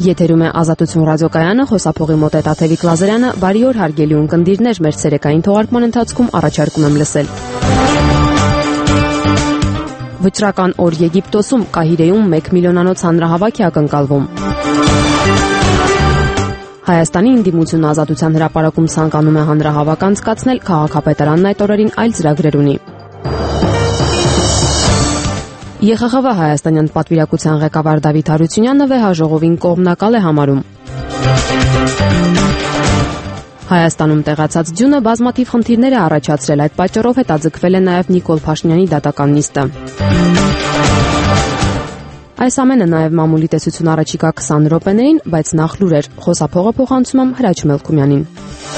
Եթերում է Ազատություն ռադիոկայանը, խոսափողի մոտ է Տաթևիկ Լազարյանը, բարի օր հարգելի ունկնդիրներ, մեր ցերեկային թողարկման ընթացքում առաջարկում եմ լսել։ Վճռական օր Եգիպտոսում, Կահիրեում 1 միլիոնանոց հանրահավաք է ակնկալվում։ Հայաստանի ընդդիմությունը Ազատության հրապարակում ցանկանում է հանրահավաք անցկացնել, քաղաքապետարանն այդ օրերին այլ ծրագրեր ունի։ ԵԽԽՎ Հայաստանյան պատվիրակության ղեկավար Դավիթ Հարությունյանը վեհաժողովին կողմնակալ է համարում։ Հայաստանում տեղացած ձյունը բազմաթիվ խնդիրներ է առաջացրել, այդ պատճառով հետաձգվել է նաև Նիկոլ Փաշինյանի դատական նիստը։ Այս ամենը նաև մամուլի տեսություն առաջիկա 20 րոպեներին, բայց նախ լուրեր, խոսափողը փոխանցում եմ Հրաչ Մելքումյանին։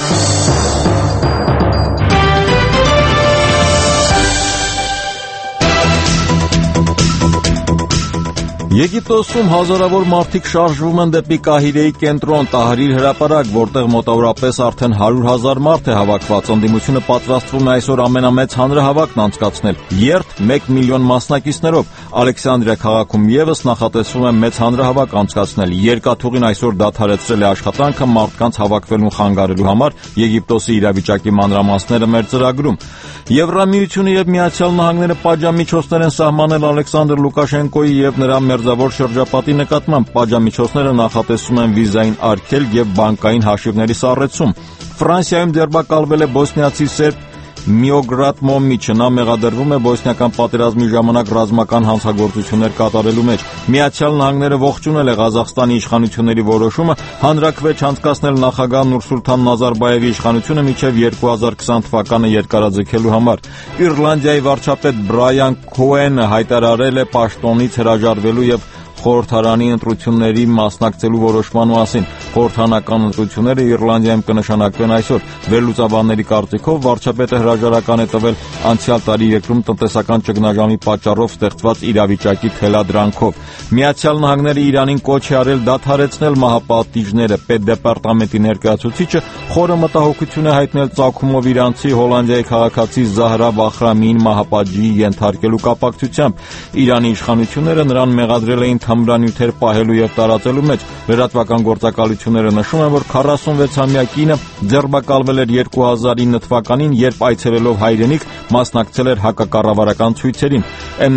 Եգիպտոսում հազարավոր մարդիկ շարժվում են դեպի Կահիրեի կենտրոն Տահրիր հրապարակ, որտեղ մոտավորապես արդեն 100,000 մարդ է հավաքված։ Ընդդիմությունը պատրաստվում է այսօր ամենամեծ հանրահավաքն անցկացնել, երթ 1 միլիոն մասնակիցներով։ Ալեքսանդրիա քաղաքում եւս նախատեսվում է մեծ հանրահավաք անցկացնել։ Երկաթուղին այսօր դադարեցրել է աշխատանքը մարդկանց հավաքվելուն խանգարելու համար։ Եգիպտոսի իրավիճակի մանրամասները մեր ծրագրում։ Եվրամիությունը եւ Միացյալ Նահանգները պատժամիջոցներ են սահմանել Ալեքսանդր Լուկաշենկոյի եւ նրա մերձավոր շրջապատի նկատմամբ։ Պատժամիջոցները նախատեսվում են վիզային արգելք եւ բանկային հաշիվների սառեցում։ Ֆրանսիայում ձերբակալվել է բոսնիացի սերբ Միոգրատ Մոմիչը, նա մեղադրվում է բոսնիական պատերազմի ժամանակ ռազմական հանցագործություններ կատարելու մեջ։ Միացյալ Նահանգները ողջունել է Ղազախստանի իշխանությունների որոշումը հանրաքվեջ անցկացնել նախագահ Նուրսուլթան Նազարբայևի իշխանությունը մինչև 2020 թվականը երկարաձգելու համար։ Իռլանդիայի վարչապետ Բրայան Քոենը հայտարարել է պաշտոնից հրաժարվելու եւ խորհրդարանի ընտրությունների մասնակցելու որոշման մասին։ Խորհրդարանական ընտրությունները Իռլանդիայում կնշանակվեն այսօր։ Վերլուծաբանների կարծիքով վարչապետը հրաժարական է տվել անցյալ տարի երկրում տնտեսական ճգնաժամի պատճառով ստեղծված իրավիճակի թելադրանքով։ Միացյալ Նահանգները Իրանին կոչ է արել դադարեցնել մահապատիժները։ Պետդեպարտամենտի ներկայացուցիչը խորը մտահոգություն է հայտնել ծագումով իրանցի Հոլանդիայի քաղաքացի Զահրա Բախրամիին մահապատժի ենթարկելու կապակցությամբ։ Իրանի իշխանությունները նրան մեղադրել էին թմրանյութեր պահելու եւ տարածելու մեջ։ Լրատվական գործակալությունները նշում են, որ 46-ամյա կինը ձերբակալվել էր 2009 թվականին, երբ այցելելով հայրենիք մասնակցել էր հակակառավարական ցույցերին։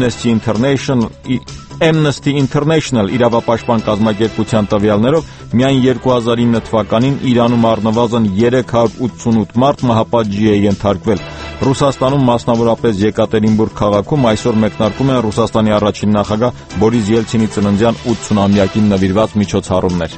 Amnesty International իրավապաշտպան կազմակերպության տվյալներով միայն 2009 թվականին Իրանում առնվազն 388 մարդ մահապատժի է ենթարկվել։ Ռուսաստանում, մասնավորապես Եկատերինբուրգ քաղաքում այսօր մեկնարկում են Ռուսաստանի առաջին նախագահ Բորիս Ելցինի ծննդյան 80-ամյակին նվիրված միջոցառումներ։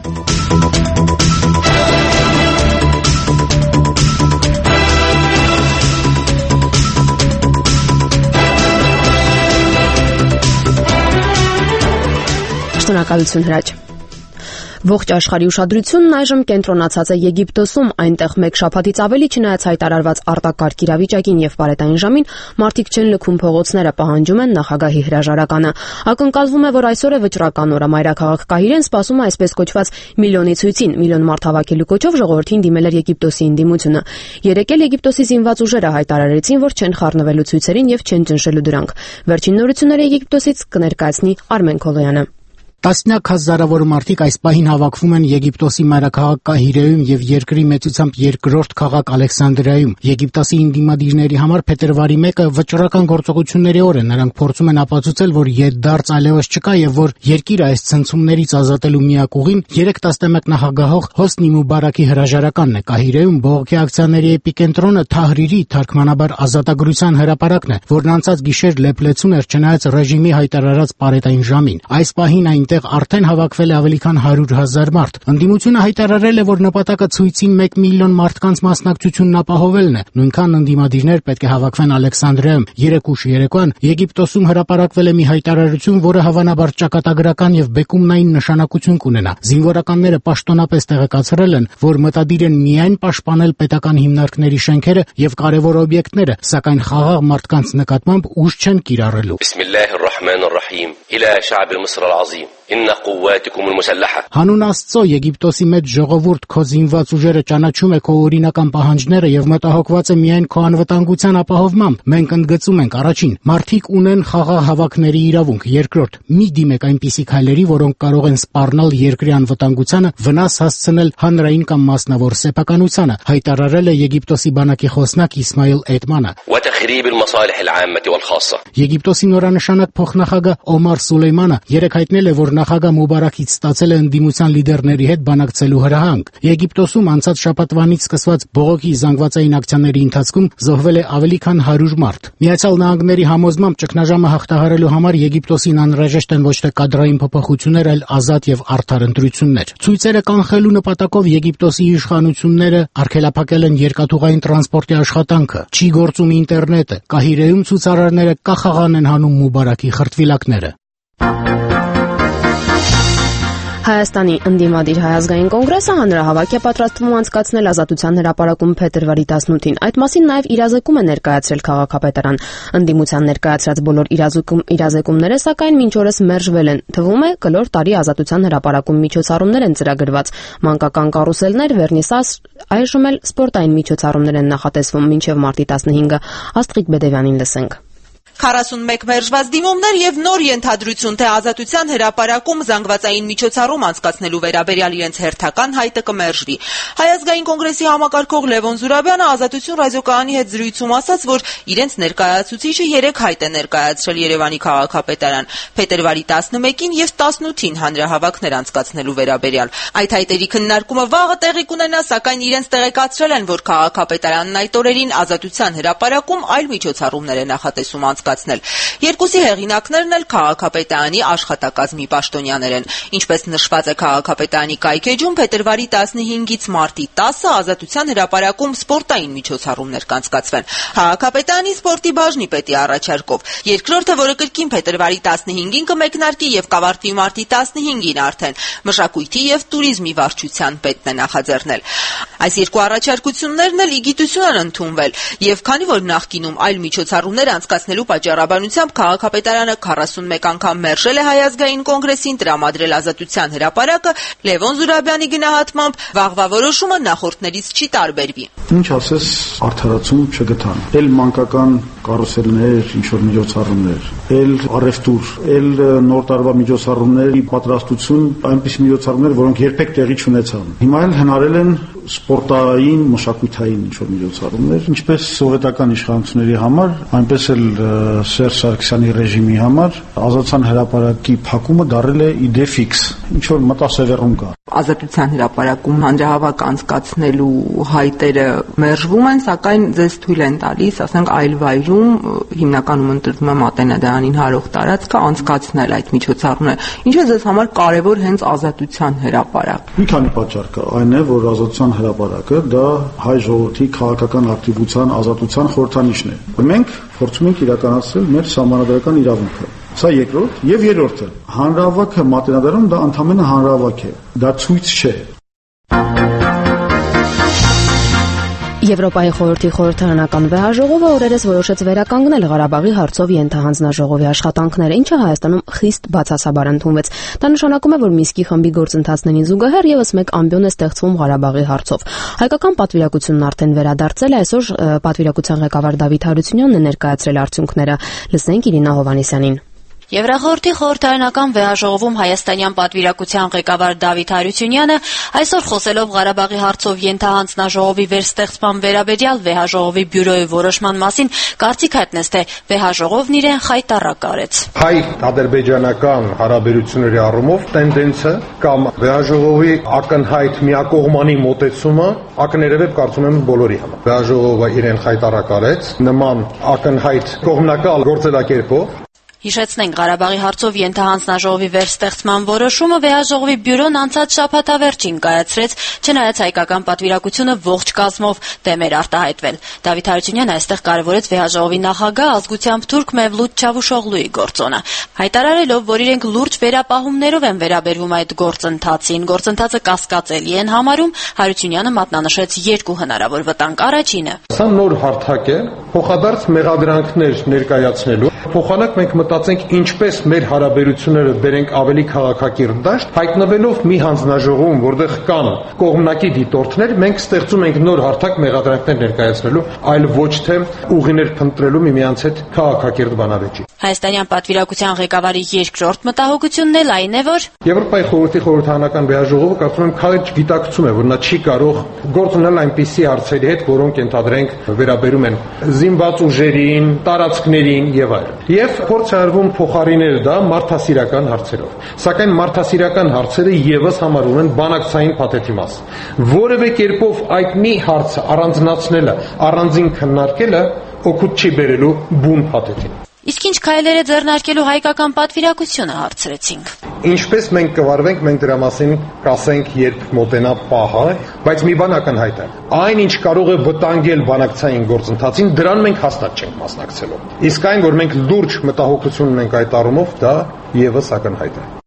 Շնորհակալություն Հրաչ։ Ողջ աշխարհի ուշադրությունն այժմ կենտրոնացած է Եգիպտոսում, այնտեղ մեկ շաբաթից ավելի չնայած հայտարարված արտակարգ իրավիճակին եւ պարետային ժամին, մարդիկ չեն լքում փողոցները, պահանջում են նախագահի հրաժարականը։ Ակնկալվում է, որ այսօր է վճռական օրը, մայրաքաղաք Կահիրեն սպասում է այսպես կոչված միլիոնի ցույցին, միլիոն մարդ հավաքելու կոչով ժողովրդին դիմել էր Եգիպտոսի ընդդիմությունը։ Երեկ էլ Եգիպտոսի զինված ուժերը հայտարարեցին, որ չեն խառնվելու ցույցերին եւ չեն ճնշելու դրանք։ Վերջին նորությունները Եգիպտոսից կներկայացնի Արմեն Քոլոյանը։ Տասնյակ հազարավոր մարդիկ այս պահին հավաքվում են Եգիպտոսի մայրաքաղաք Կահիրեում եւ երկրի մեծությամբ երկրորդ քաղաք Ալեքսանդրիայում։ Եգիպտոսի ընդդիմադիրների համար փետրվարի 1-ը վճռական գործողությունների օր է։ Նրանք փորձում են ապացուցել, որ ետդարձ այլևս չկա եւ որ երկիրը այս ցնցումներից ազատելու միակ ուղին 3-11 նախագահող Հոսնի Մուբարակի հրաժարականն է։ Կահիրեում բողոքի ակցիաների էպիկենտրոնը Թահրիրի թարգմանաբար ազատագրության հրապարակն է, որն անցած գիշեր լեփլեցուն էր չնայած ռեժիմի հայտարարած պարետային ժամին։ Այս պահին այնտեղ արդեն հավաքվել է ավելի քան 100,000 մարդ։ Ընդդիմությունը հայտարարել է, որ նպատակը ցույցին 1 միլիոն մարդկանց մասնակցությունն ապահովելն է։ Նույնքան ընդդիմադիրներ պետք է հավաքվեն Ալեքսանդրիայում։ 3 ուշ երեկոյան Եգիպտոսում հրապարակվել է մի հայտարարություն, որը հավանաբար ճակատագրական եւ բեկումնային նշանակություն կունենա։ Զինվորականները պաշտոնապես տեղեկացրել են, որ մտադիր են միայն պաշտպանել պետական հիմնարկների շենքերը եւ կարեւոր օբյեկտները, սակայն խաղաղ մարդկանց նկատմամբ ուժ չեն կիրառելու։ Բիսմիլլահիր ռահմանիր ռահիմ. Իլա շաբ Միսր ալ-ազիմ Հանուն Աստծո, Եգիպտոսի մեծ ժողովուրդ, քո զինված ուժերը ճանաչում է քո օրինական պահանջները եւ մտահոգված է միայն քո անվտանգության ապահովմամբ։ Մենք ընդգծում ենք առաջին, մարդիկ ունեն խաղաղ հավաքների իրավունք, երկրորդ, մի դիմեք այնպիսի քայլերի, որոնք կարող են սպառնալ երկրի անվտանգությանը, վնաս հասցնել հանրային կամ մասնավոր սեփականությանը, հայտարարել է Եգիպտոսի բանակի խոսնակ Իսմայիլ Էդմանը։ Եգիպտոսի նորանշանակ փոխնախագահ Օմար Սուլեյմանը երեկ հայտնել է, որ նախագահ Մուբարակից ստացել է ընդդիմության լիդերների հետ բանակցելու հրահանգ։ Եգիպտոսում անցած շաբաթվանից սկսված բողոքի զանգվածային ակցիաների ընթացքում զոհվել է ավելի քան 100 մարդ։ Միացյալ Նահանգների համոզմամբ ճգնաժամը հաղթահարելու համար Եգիպտոսին անհրաժեշտ են ոչ թե կադրային փոփոխություններ, այլ ազատ եւ արդար ընտրություններ։ Ցույցերը կանխելու նպատակով Եգիպտոսի իշխանությունները արգելափակել են երկաթուղային տրանսպորտի աշխատանքը, չի գործում ինտերնետը, Կահիրեում ցուցարարները կախաղան են հանում Մուբարակի խրտվիլակները։ Հայաստանի ընդդիմադիր Հայազգային կոնգրեսը հանրահավաք է պատրաստվում անցկացնել Ազատության հրապարակում փետրվարի 18-ին։ Այդ մասին նաև իրազեկում է ներկայացրել քաղաքապետարան։ Ընդդիմության ներկայացրած բոլոր իրազեկումները սակայն մինչ օրս մերժվել են։ Թվում է, կլոր տարի Ազատության հրապարակում միջոցառումներ են ծրագրված։ Մանկական կարուսելներ, վերնիսաժ, այժմ էլ սպորտային միջոցառումներ են նախատեսվում մինչև մարտի 15-ը։ Աստղիկ Բեդևյանին լսենք։ 41 մերժված դիմումներ եւ նոր ենթադրություն, թե Ազատության հրապարակում զանգվածային միջոցառում անցկացնելու վերաբերյալ իրենց հերթական հայտը կմերժվի։ Հայազգային կոնգրեսի համակարգող Լևոն Զուրաբյանը Ազատություն ռադիոկայանի հետ զրույցում ասաց, որ իրենց ներկայացուցիչը 3 հայտ է ներկայացրել Երևանի քաղաքապետարան, փետրվարի 11-ին եւ 18-ին հանրահավաքներ անցկացնելու վերաբերյալ։ Այդ հայտերի քննարկումը վաղը տեղի կունենա, սակայն իրենց տեղեկացրել են, որ քաղաքապետարանն այդ օրերին Ազատության հրապարակում այլ միջոցառումներ է նախատեսում Երկուսի հեղինակներն էլ քաղաքապետարանի աշխատակազմի պաշտոնյաներ են։ Ինչպես նշված է քաղաքապետարանի կայքեջում, փետրվարի 15-ից մարտի 10-ը Ազատության հրապարակում սպորտային միջոցառումներ կանցկացվեն։ Քաղաքապետարանի սպորտի բաժնի պետի առաջարկով։ Երկրորդը, որը կրկին փետրվարի 15-ին կմեկնարկի եւ կավարտվի մարտի 15-ին արդեն, մշակույթի եւ туриզմի վարչության պետն է նախաձեռնել։ Այս երկու առաջարկություններն էլ իգիտություն են ընդունվել, եւ քանի որ նախկինում այլ միջոցառումներ անցկացնելու պատճառաբանությամբ քաղաքապետարանը 41 անգամ մերժել է Հայազգային կոնգրեսին տրամադրել Ազատության հրապարակը, Լևոն Զուրաբյանի գնահատմամբ վաղվա որոշումը նախորդներից չի տարբերվի։ Ինչ ասես, արդարացում չգտան։ Էլ մանկական կարուսելներ, ինչ որ միջոցառումներ, էլ առևտուր, էլ նոր տարվա միջոցառումների պատրաստություն, այնպիսի միջոցառումներ, որոնք երբեք տեղի չունեցան։ Հիմա էլ հնարել են սպորտային, մշակութային ինչ-որ միջոցառումներ, ինչպես սովետական իշխանությունների համար, այնպես էլ Սերժ Սարգսյանի ռեժիմի համար Ազատության հրապարակի փակումը դարել է իդե ֆիքս, ինչ-որ մտասևեռում կա։ Ազատության հրապարակում հանրահավաք անցկացնելու հայտերը մերժվում են, սակայն ձեզ թույլ են տալիս, ասենք այլ վայրում, հիմնականում ընտրվում է Մատենադարանին հարող տարածքը, անցկացնել այդ միջոցառումները։ Ինչու է ձեզ համար կարևոր հենց Ազատության հրապարակ։ Մի քանի պատճառ կա, այն է, որ Ազատության հրապարակը դա հայ ժողովրդի քաղաքական ակտիվության ազատության խորհրդանիշն է։ Մենք փորձում ենք իրականացնել մեր սահմանադրական իրավունքը։ Սա երկրորդ եւ երրորդը։ Հանրահավաքը Մատենադարանում դա ընդամենը հանրահավաք է, դա ցույց չէ։ Եվրոպայի խորհրդի խորհրդարանական վեհաժողովը օրերս որոշեց վերականգնել Ղարաբաղի հարցով ենթահանձնաժողովի աշխատանքները, ինչը Հայաստանում խիստ բացասաբար ընդունվեց։ Դա նշանակում է, որ Մինսկի խմբի գործընթացներին զուգահեռ եւս մեկ ամբիոն է ստեղծվում Ղարաբաղի հարցով։ Հայկական պատվիրակությունն արդեն վերադարձել է, այսօր պատվիրակության ղեկավար Դավիթ Հարությունյանն է ներկայացրել արդյունքները։ Լսենք Իրինա Հովհաննիսյանին։ Եվրախորհրդի խորհրդարանական վեհաժողովում հայաստանյան պատվիրակության ղեկավար Դավիթ Հարությունյանը այսօր խոսելով Ղարաբաղի հարցով ենթահանձնաժողովի վերստեղծման վերաբերյալ վեհաժողովի բյուրոյի որոշման մասին կարծիք հայտնեց, թե վեհաժողովն իրեն խայտառակ արեց։ Հայ-ադրբեջանական հարաբերությունների առումով տենդենսը կամ վեհաժողովի ակնհայտ միակողմանի մոտեցումը ակներևետ կարծում եմ բոլորի համար։ Վեհաժողովը իրեն խայտառակ արեց նման ակնհայտ կողմնակալ գործելակերպով։ Հիշեցնենք, Ղարաբաղի հարցով ենթահանձնաժողովի վերստեղծման որոշումը վեհաժողովի բյուրոն անցած շաբաթավերջին կայացրեց, չնայած հայկական պատվիրակությունը ողջ կազմով դեմ էր արտահայտվել։ Դավիթ Հարությունյանը այստեղ կարևորեց վեհաժողովի նախագահ ազգությամբ թուրք Մևլութ Չավուշօղլուի գործոնը, հայտարարելով, որ իրենք լուրջ վերապահումներով են վերաբերվում այդ գործընթացին, գործընթացը կասկածելի են համարում, Հարությունյանը մատնանշեց երկու հնարավոր վտանգ։ Առաջինը. Սա նոր հարթակ է, փոխադարձ մեղադրանքներ ներկայացնելու, փոխանակ մենք մտածենք ինչպես մեր հարաբերությունները բերենք ավելի քաղաքակիրթ դաշտ, հայտնվելով մի հանձնաժողովում, որտեղ կան կողմնակի դիտորդներ, մենք ստեղծում ենք նոր հարթակ մեղադրանքներ ներկայացնելու, այլ ոչ թե ուղիներ փնտրելու միմյանց հետ քաղաքակիրթ բանավեճի։ Հայաստանյան պատվիրակության ղեկավարի երկրորդ մտահոգությունն էլ այն է, որ Եվրոպայի խորհրդի խորհրդարանական վեաժողովը կարծում եմ քաջ գիտակցում է, որ նա չի կարող գործ ունենալ այնպիսի հարցերի հետ, որոնք ընդհանրենք վերաբերում են զինված ուժերին, տարածքներին եւ այլն։ Եվ փորձ է արվում փոխարինել դա մարդասիրական հարցերով։ Սակայն մարդասիրական հարցերը եւս համարվում են բանակցային փաթեթի մաս։ Որևէ կերպով այդ մի հարցը առանձնացնելը, առանձին քննարկելը օգուտ չի բերելու բուն փաթեթին։ Իսկ ինչ քայլեր է ձեռնարկելու հայկական պատվիրակությունը, հարցրեցինք։ Ինչպես մենք կվարվենք, մենք դրա մասին կասենք, երբ մոտենա պահը, բայց մի բան ակնհայտ է։ Այն, ինչ կարող է վտանգել բանակցային գործընթացին, դրան մենք հաստատ չենք մասնակցելու։ Իսկ այն, որ մենք լուրջ մտահոգություն ունենք այդ առումով, դա եւս ակնհայտ է։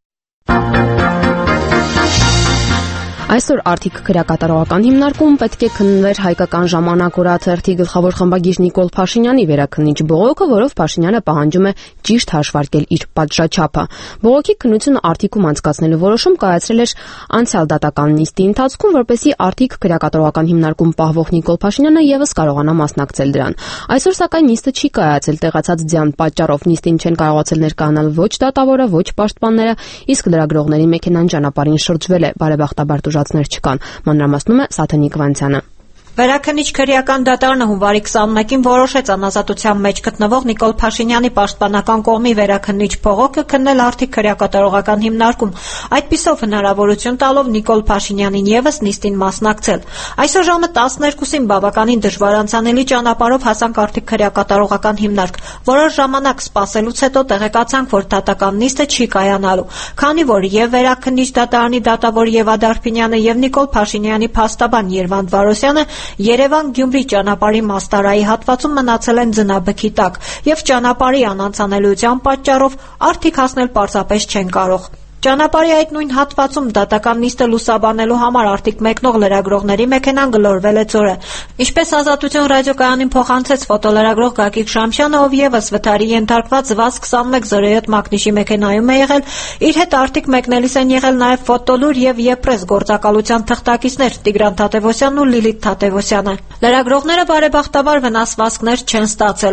Այսօր Արթիկ քրեակատարողական հիմնարկում պետք է քննվեր հայկական ժամանակ օրաթերթի գլխավոր խմբագիր Նիկոլ Փաշինյանի վերաքննիչ բողոքը, որով Փաշինյանը պահանջում է ճիշտ հաշվարկել իր պատժաչափը։ Բողոքի քննությունը Արթիկում անցկացնելու որոշում կայացրել էր անցյալ դատական նիստի ընթացքում, որպեսզի Արթիկ քրեակատարողական հիմնարկում պահվող Նիկոլ Փաշինյանը եւս կարողանա մասնակցել դրան։ Այսօր սակայն նիստը չի կայացել տեղացած ձյան պատճառով, նիստին չեն կարողացել ներկայանալ ոչ դատավորը, ոչ պաշտպանները, իսկ լրագրողների մեքենան ճանապարհին շրջվել է, բարեբախտաբար տուժածներ չկան, մանրամասնում է Սաթենիկ Վանցյանը։ Վերաքննիչ քրեական դատարանը հունվարի 21-ին որոշեց անազատության մեջ գտնվող Նիկոլ Փաշինյանի պաշտպանական կողմի վերաքննիչ բողոքը քննել Արթիկ քրեակատարողական հիմնարկում, այդպիսով հնարավորություն տալով Նիկոլ Փաշինյանին եւս նիստին մասնակցել։ Այսօր ժամը 12-ին բավականին դժվար անցանելի ճանապարհով հասանք Արթիկ քրեակատարողական հիմնարկ։ Որոշ ժամանակ սպասելուց հետո տեղեկացանք, որ դատական նիստը չի կայանալու, քանի որ եւ վերաքննիչ դատարանի դատավոր Եվա Դարփինյանը եւ Նիկոլ Փաշինյանի փաստաբան Երվանդ Վարոսյանը Երևան-Գյումրի ճանապարհի մաստարայի հատվածում մնացել են ձնաբքի տակ եւ ճանապարհի անանցանելիության պատճառով Արթիկ հասնել պարզապես չեն կարող։ Ճանապարհի այդ նույն հատվածում դատական նիստը լուսաբանելու համար Արթիկ մեկնող լրագրողների մեքենան գլորվել է ձորը։ Ինչպես Ազատություն ռադիոկայանին փոխանցեց ֆոտոլրագրող Գագիկ Շամշյանը, ով եւս վթարի ենթարկված ԶՎԱԶ 2107 մակնիշի մեքենայում է եղել, իր հետ Արթիկ մեկնելիս են եղել նաեւ ֆոտոլուր եւ Եփրես գործակալության թղթակիցներ Տիգրան Թատևոսյանն ու Լիլիթ Թատևոսյանը։ Լրագրողները բարեբախտաբար վնասվածքներ չեն ստացել։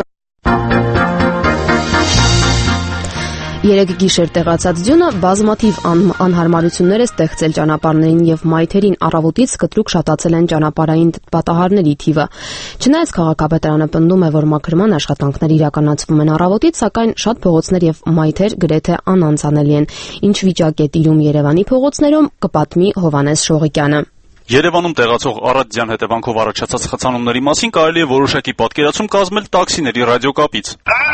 Երեկ գիշեր տեղացած ձյունը բազմաթիվ անհարմարություններ է ստեղծել ճանապարհներին եւ մայթերին, առավոտից կտրուկ շատացել են ճանապարհային պատահարների թիվը։ Չնայած քաղաքապետարանը պնդում է, որ մաքրման աշխատանքներ իրականացվում են առավոտից, սակայն շատ փողոցներ եւ մայթեր գրեթե անանցանելի են։ Ինչ վիճակ է տիրում Երևանի փողոցներում, կպատմի Հովհաննես Շողիկյանը։ Երևանում տեղացող առատյան հետևանքով առաջացած խցանումների մասին կարելի է որոշակի պատկերացում կազմել տաքսիների ռադիոկապից։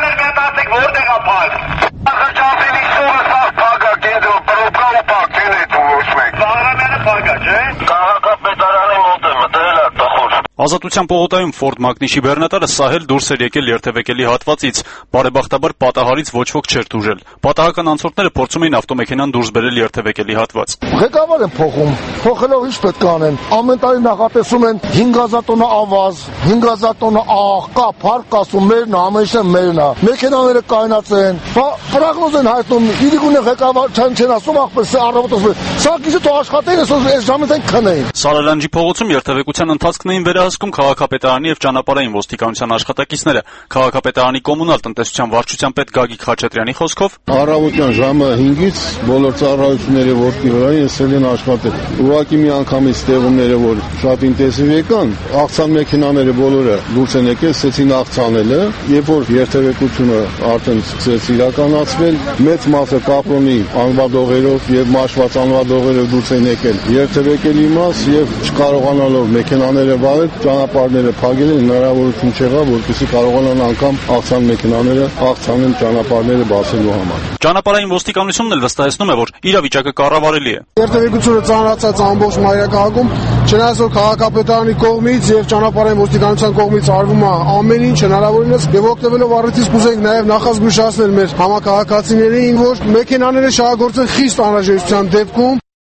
Ազատության պողոտայում Ֆորդ Մակնիշի բեռնատարը սահել դուրս էր եկել երթևեկելի հատվածից, բարեբախտաբար պատահարից ոչ ոք չէր տուժել։ Պատահական անցորդները փորձում էին ավտոմեքենան դուրս բերել երթևեկելի հատված։ Ղեկավար են փոխում, փոխելով ինչ պետք է անեն։ Ամեն տարի նախատեսում են 5000 տոննա ավազ, 5000 տոննա աղ, կա, փառք ասում մերն է, ամեն ինչը մերն է։ Մեքենաները կայնացեն, պրագնոզ են հայտնում, իրիկունը ղեկավար չեն ասում, ախպես առավոտը։ Սա գիզը թող աշխատեն, այս ժամանակ են քնեին։ Սարալանջի փողոցում երթևեկության ընթացքն էին վերահսկում քաղաքապետարանի եւ ճանապարհային ոստիկանության աշխատակիցները։ Քաղաքապետարանի կոմունալ տնտեսության վարչության պետ Գագիկ Խաչատրյանի խոսքով առավոտյան ժամը 5-ից բոլոր ծառայությունների ոտքի վրա եսել են աշխատել։ Ուղղակի մի անգամից ստեղումները, որ շատ ինտենսիվ եկան, աղցան մեքենաները բոլորը դուրս են եկել, սկսեցին աղցանելը, երբ որ երթևեկությունը արդեն սկսեց իրականացվել, մեծ մասը կապրոնի անվադողերով եւ մաշված անվադողերով դուրս են եկել։ Երթևեկելի մաս եւ չկարողանալով մեքենաները վարել, ճանապարհները փակել են, հնարավորություն չեղավ, որպեսզի կարողանան անգամ աղցան մեքենաները աղցանեն ճանապարհները բացելու համար։ Ճանապարհային ոստիկանությունն էլ վստահեցնում է, որ իրավիճակը կառավարելի է։ Երթևեկությունը ծանրացած ամբողջ մայրաքաղաքում, չնայած որ քաղաքապետարանի կողմից եւ ճանապարհային ոստիկանության կողմից արվում է ամեն ինչ հնարավորինս եւ օգտվելով առիթից կուզենք նաեւ նախազգուշացնել մեր համակարգացիներին, որ մեքենաները շահագործեն խիստ անհրաժեշտության դեպքում։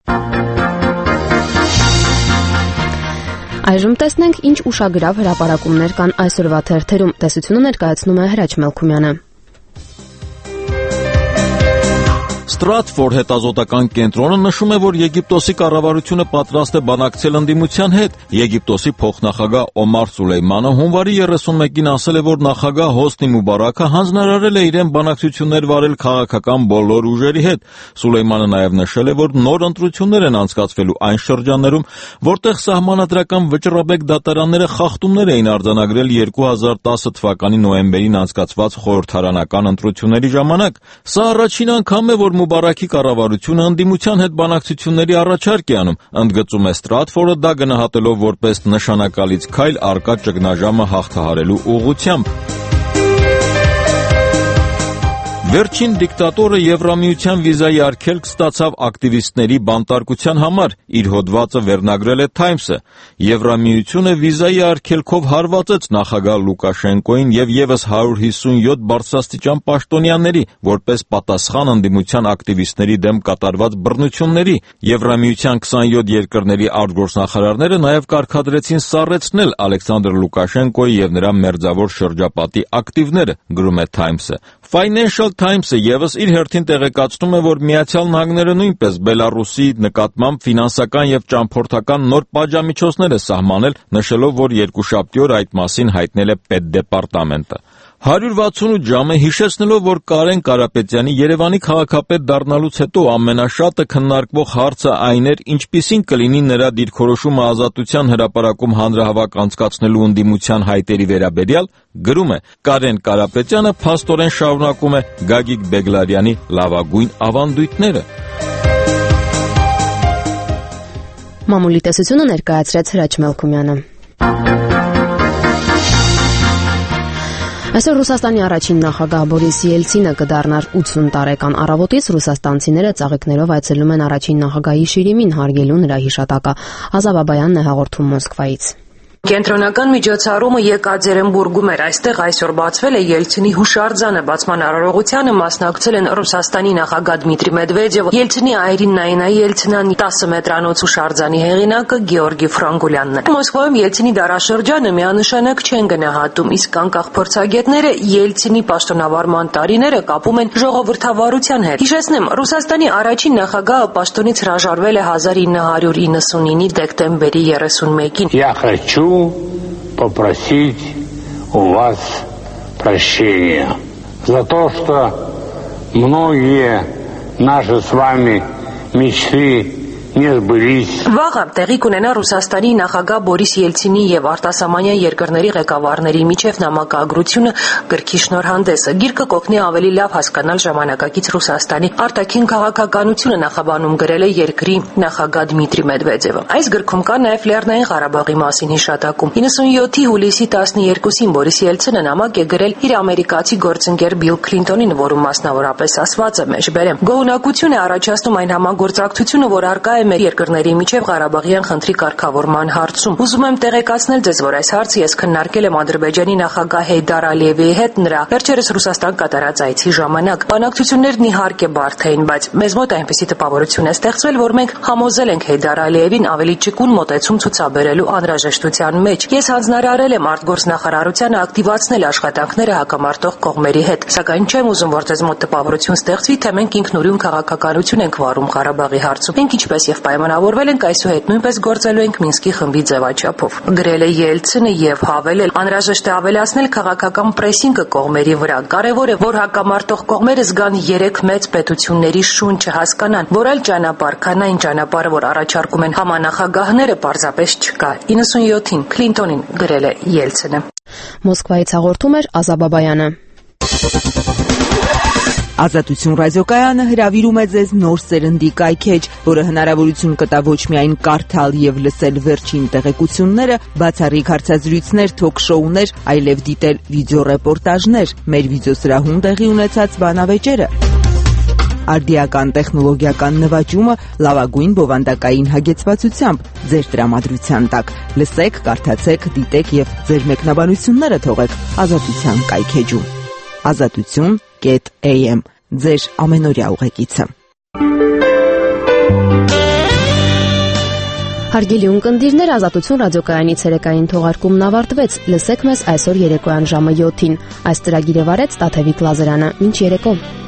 Այժմ տեսնենք, ինչ ուշագրավ հրապարակումներ կան այսօրվա թերթերում։ Տեսությունը ներկայացնում է Հրաչ Մելքումյանը։ Stratford հետազոտական կենտրոնը նշում է, որ Եգիպտոսի կառավարությունը պատրաստ է բանակցել ընդդիմության հետ։ Եգիպտոսի փոխնախագահ Օմար Սուլեյմանը հունվարի 31-ին ասել է, որ նախագահ Հոսնի Մուբարաքը հանձնարարել է իրեն բանակցություններ վարել քաղաքական բոլոր ուժերի հետ։ Սուլեյմանը նաև նշել է, որ նոր ընտրություններ են անցկացվելու այն շրջաններում, որտեղ սահմանադրական վճռաբեկ դատարանները խախտումներ էին արձանագրել 2010 թվականի նոյեմբերին անցկացված խորհրդարանական ընտրությունների ժամանակ։ Սա առաջին անգամ է, որ Մուբարաքի կառավարությունը ընդդիմության հետ բանակցությունների առաջարկ է անում, ընդգծում է Stratford-ը, դա գնահատելով որպես նշանակալից քայլ առկա ճգնաժամը հաղթահարելու ուղղությամբ։ Վերջին դիկտատորը Եվրամիության վիզայի արգելք ստացավ ակտիվիստների բանտարկության համար, իր հոդվածը վերնագրել է Times-ը։ Եվրամիությունը վիզայի արգելքով հարվածեց նախագահ Լուկաշենկոին եւ եւս 157 բարձրաստիճան պաշտոնյաների, որպես պատասխան ընդդիմության ակտիվիստների դեմ կատարված բռնությունների։ Եվրամիության 27 երկրների արտգործնախարարները նաեւ կարգադրեցին սառեցնել Ալեքսանդր Լուկաշենկոյի եւ նրա մերձավոր շրջապատի ակտիվները, գրում է Times-ը։ Financial Times-ը եւս իր հերթին տեղեկացնում է, որ Միացյալ Նահանգները նույնպես Բելարուսի նկատմամբ ֆինանսական եւ ճամփորդական նոր պատժամիջոցներ է սահմանել, նշելով, որ երկուշաբթի օր այդ մասին հայտնել է Պետդեպարտամենտը։ 168 ժամը հիշեցնելով, որ Կարեն Կարապետյանի Երևանի քաղաքապետ դառնալուց հետո ամենաշատը քննարկվող հարցը այն էր, ինչպիսին կլինի նրա դիրքորոշումը Ազատության հրապարակում հանրահավաք անցկացնելու ընդդիմության հայտերի վերաբերյալ, գրում է. Կարեն Կարապետյանը փաստորեն շարունակում է Գագիկ Բեգլարյանի լավագույն ավանդույթները։ Մամուլի տեսությունը ներկայացրեց Հրաչ Մելքումյանը։ Այսօր Ռուսաստանի առաջին նախագահ Բորիս Ելցինը կդառնար 80 տարեկան առավոտից Ռուսաստանցիները ծաղիկներով այցելում են առաջին նախագահի շիրիմին հարգելու նրա հիշատակը։ Ազա Բաբայանն է հաղորդում Մոսկվայից։ Կենտրոնական միջոցառումը Եկատերինբուրգում էր, այստեղ այսօր բացվել է Ելցինի հուշարձանը, բացման արարողությանը մասնակցել են Ռուսաստանի նախագահ Դմիտրի Մեդվեդևը, Ելցինի այրին Նաինա Ելցինան, 10 մետրանոց հուշարձանի հեղինակը Գեորգի Ֆրանգուլյանն է։ Մոսկվայում Ելցինի դարաշրջանը միանշանակ չեն գնահատում, իսկ անկախ փորձագետները Ելցինի պաշտոնավարման տարիները կապում են ժողովրդավարության հետ։ Հիշեցնեմ, Ռուսաստանի առաջին նախագահը պաշտոնից հրաժարվել է 1999-ի դեկտեմբերի 31-ին։ Попросить у вас прощения за то, что многие наши с вами мечты не сбылись. Վաղը տեղի կունենա Ռուսաստանի նախագահ Բորիս Ելցինի եւ արտասահմանյան երկրների ղեկավարների միջև նամակագրությունը գրքի շնորհանդեսը։ Գիրքը կօգնի ավելի լավ հասկանալ ժամանակակից Ռուսաստանի արտաքին քաղաքականությունը, նախաբանում գրել է երկրի նախագահ Դմիտրի Մեդվեդևը։ Այս գրքում կա նաեւ Լեռնային Ղարաբաղի մասին հիշատակում։ 97-ի հուլիսի 12-ին Բորիս Ելցինը նամակ է գրել իր ամերիկացի գործընկեր Բիլ Քլինտոնին, որում մասնավորապես ասված է. «Մեջբերեմ, գոհունակություն է առաջացնում այն համագործակցությունը, որ արկա է մեր երկրների միջև Ղարաբաղյան խնդրի կարգավորման հարցում։ Ուզում եմ տեղեկացնել ձեզ, որ այս հարցը ես քննարկել եմ Ադրբեջանի նախագահ Հեյդար Ալիևի հետ նրա վերջերս Ռուսաստան կատարած այցի ժամանակ։ Բանակցություններն իհարկե բարդ էին, բայց մեզ մոտ այնպիսի տպավորություն է ստեղծվել, որ մենք համոզել ենք Հեյդար Ալիևին ավելի ճկուն մոտեցում ցուցաբերելու անհրաժեշտության մեջ։ Ես հանձնարարել եմ արտգործնախարարությանը ակտիվացնել աշխատանքները հակամարտող կողմերի հետ, սակայն չեմ ուզում, որ ձեզ մոտ տպավորություն ստեղծվի, թե մենք ինքնուրույն քաղաքականություն ենք վարում Ղարաբաղի հարցում։ Մենք ինչպես եւ պայմանավորվել ենք այսուհետ նույնպես գործելու ենք Մինսկի խմբի ձևաչափով», գրել է Ելցինը եւ հավելել. «Անհրաժեշտ է ավելացնել քաղաքական պրեսինգը կողմերի վրա։ Կարեւոր է, որ հակամարտող կողմերը զգան 3 մեծ պետությունների շունչը, հասկանան, որ այլ ճանապարհ, քան այն ճանապարհը, որ առաջարկում են համանախագահները, պարզապես չկա»։ 97-ին Քլինտոնին գրել է Ելցինը։ Մոսկվայից հաղորդում էր Ազա Բաբայանը։ Ազատություն ռադիոկայանը հրավիրում է ձեզ նոր սերնդի կայքեջ, որը հնարավորություն կտա ոչ միայն կարդալ եւ լսել վերջին տեղեկությունները, բացառիկ հարցազրույցներ, թոք-շոուներ, այլև դիտել վիդեոռեպորտաժներ, մեր վիդեոսրահում տեղի ունեցած բանավեճերը։ Արդիական տեխնոլոգիական նվաճումը լավագույն բովանդակային հագեցվածությամբ ձեր տրամադրության տակ։ Լսեք, կարդացեք, դիտեք եւ ձեր մեկնաբանությունները թողեք Ազատության կայքեջում։ Ազատություն.am ձեր ամենօրյա ուղեկիցը։ Հարգելի ունկնդիրներ, Ազատություն ռադիոկայանի ցերեկային թողարկումն ավարտվեց։ Լսեք մեզ այսօր երեկոյան ժամը 7-ին։ Այս ծրագիրը վարեց Տաթևիկ Լազարյանը։ Մինչ երեկո։